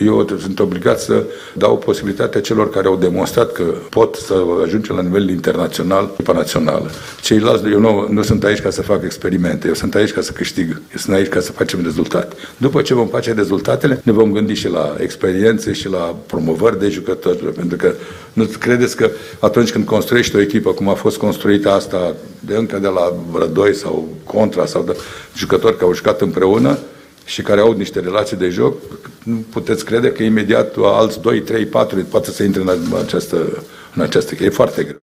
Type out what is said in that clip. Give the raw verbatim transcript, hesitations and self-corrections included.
Eu sunt obligat să dau posibilitatea celor care au demonstrat că pot să ajungă la nivel internațional, echipa națională. Ceilalți, eu nu, nu sunt aici ca să fac experimente, eu sunt aici ca să câștig, eu sunt aici ca să facem rezultate. După ce vom face rezultatele, ne vom gândi și la experiențe și la promovări de jucători, pentru că nu credeți că atunci când construiești o echipă, cum a fost construită asta de încă de la Rădoi sau Contra sau de jucători care au jucat împreună și care au niște relații de joc, nu puteți crede că imediat alți doi, trei, patru poate să intre în această, în această. E foarte greu.